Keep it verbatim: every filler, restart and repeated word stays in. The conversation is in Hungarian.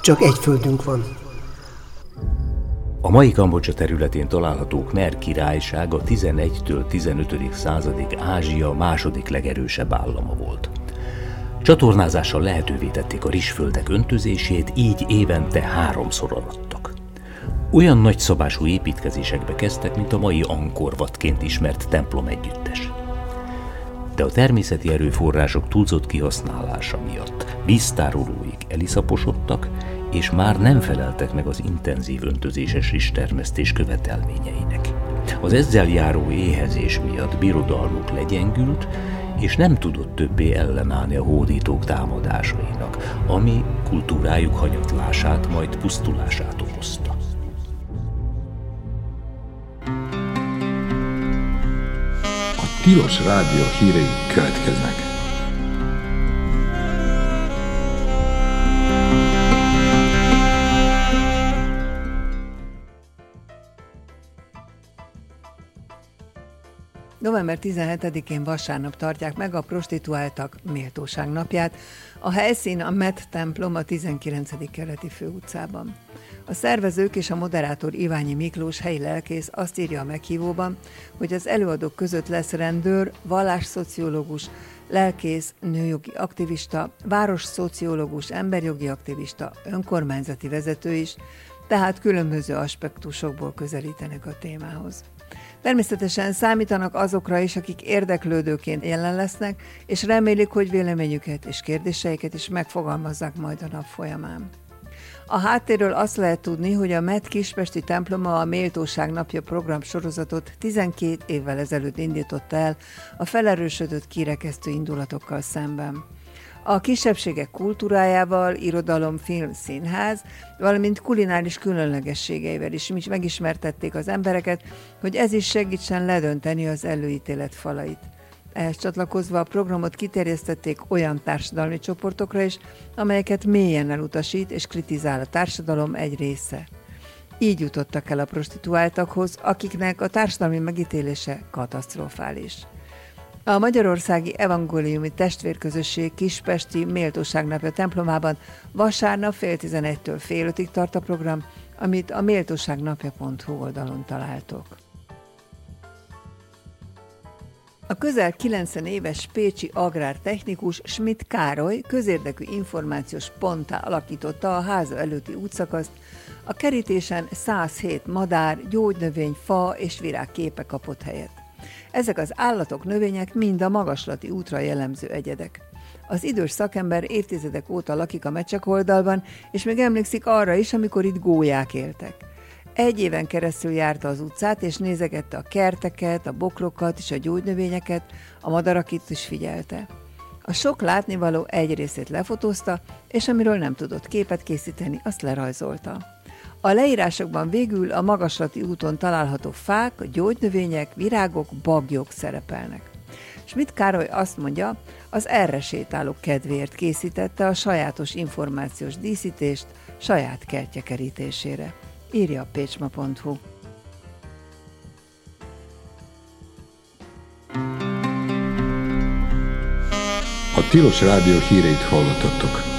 Csak egy földünk van. A mai Kambodzsa területén található Khmer királyság a tizenegytől tizenötödik századig Ázsia második legerősebb állama volt. Csatornázással lehetővé tették a rizsföldek öntözését, így évente háromszor arattak. Olyan nagyszabású építkezésekbe kezdtek, mint a mai Angkor Watként ismert templom együttes. De a természeti erőforrások túlzott kihasználása miatt víztárolóik eliszaposodtak, és már nem feleltek meg az intenzív öntözéses rizstermesztés követelményeinek. Az ezzel járó éhezés miatt birodalmuk legyengült, és nem tudott többé ellenállni a hódítók támadásainak, ami kultúrájuk hanyatlását, majd pusztulását okozta. A Tilos Rádió hírei következnek. november tizenhetedikén vasárnap tartják meg a prostituáltak méltóság napját. A helyszín a Met templom a tizenkilencedik kerületi főutcában. A szervezők és a moderátor Iványi Miklós helyi lelkész azt írja a meghívóban, hogy az előadók között lesz rendőr, vallásszociológus, lelkész, nőjogi aktivista, városszociológus, emberjogi aktivista, önkormányzati vezető is, tehát különböző aspektusokból közelítenek a témához. Természetesen számítanak azokra is, akik érdeklődőként jelen lesznek, és remélik, hogy véleményüket és kérdéseiket is megfogalmazzák majd a nap folyamán. A háttérről azt lehet tudni, hogy a Met kispesti temploma a Méltóság napja program sorozatot tizenkét évvel ezelőtt indította el a felerősödött kirekesztő indulatokkal szemben. A kisebbségek kultúrájával, irodalom, film, színház, valamint kulináris különlegességeivel is megismertették az embereket, hogy ez is segítsen ledönteni az előítélet falait. Ehhez csatlakozva a programot kiterjesztették olyan társadalmi csoportokra is, amelyeket mélyen elutasít és kritizál a társadalom egy része. Így jutottak el a prostituáltakhoz, akiknek a társadalmi megítélése katasztrofális. A Magyarországi Evangéliumi Testvérközösség Kispesti Méltóságnapja templomában vasárnap fél tizenegytől fél ötig tart a program, amit a méltóságnapja pont hu oldalon találtok. A közel kilencven éves pécsi agrártechnikus Schmidt Károly közérdekű információs ponttá alakította a háza előtti útszakaszt, a kerítésen száz hét madár, gyógynövény, fa és virágképe kapott helyet. Ezek az állatok, növények mind a magaslati útra jellemző egyedek. Az idős szakember évtizedek óta lakik a Mecsekoldalban, és még emlékszik arra is, amikor itt gólyák éltek. Egy éven keresztül járta az utcát, és nézegette a kerteket, a bokrokat és a gyógynövényeket, a madarakit is figyelte. A sok látnivaló egy részét lefotózta, és amiről nem tudott képet készíteni, azt lerajzolta. A leírásokban végül a magaslati úton található fák, gyógynövények, virágok, bagyok szerepelnek. Schmidt Károly azt mondja, az erre sétálók kedvéért készítette a sajátos információs díszítést saját kertje kerítésére. Írja a pécsma pont hu. A Tilos Rádió híreit hallottattok.